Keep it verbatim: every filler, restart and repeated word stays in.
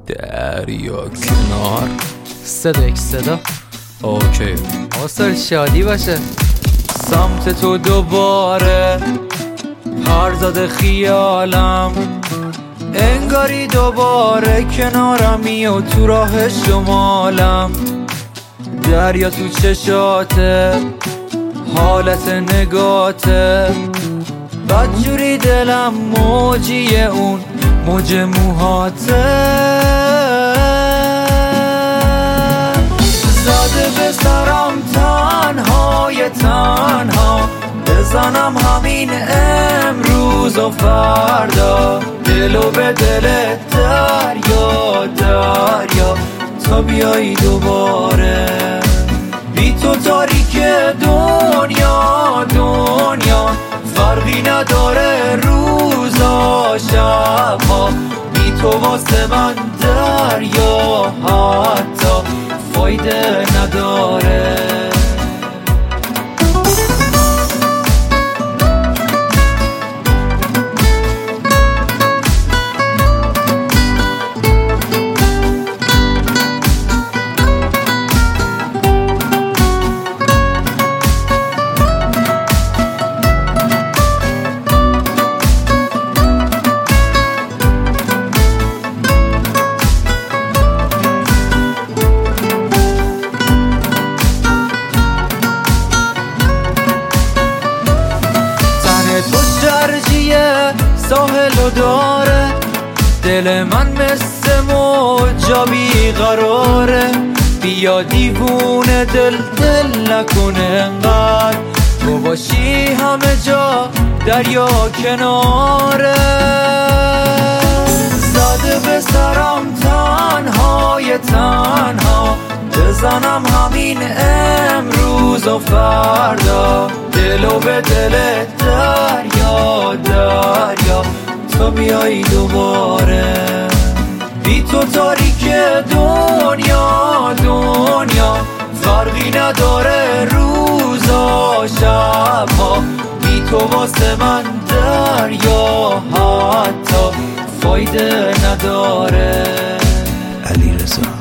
دریا کنار صدا یک صدا اوکی حاصل شادی باشه. سمت تو دوباره پر زده خیالم، انگاری دوباره کنارمی و تو راه شمالم. دریا تو چشاته، حالت نگاته، بدجوری دلم موجی اون موج موهاته. زده به سرم تنهای تنها، بزنم همین امروز و فردا، دلو به دل دریا دریا تا بیایی دوباره. بی تو تاریک دنیا دنیا، فرقی نداره روزا شبها. بی تو واسه من دریا حتی فایده نداره. تو شرجیه ساحلو داره، دل من مثل موجا بیقراره. بیا دیوونه دل دل نکنه انقدر، تو باشی همه جا دریا کناره. زده به سرم تنهای تنها، بزنم همین امروز و فردا، دلو به دل دریا دریا تا بیایی دوباره. بی تو تاریک دنیا دنیا، فرقی نداره روزا شبها. بی تو واسه من دریا حتی فایده نداره. علیرضا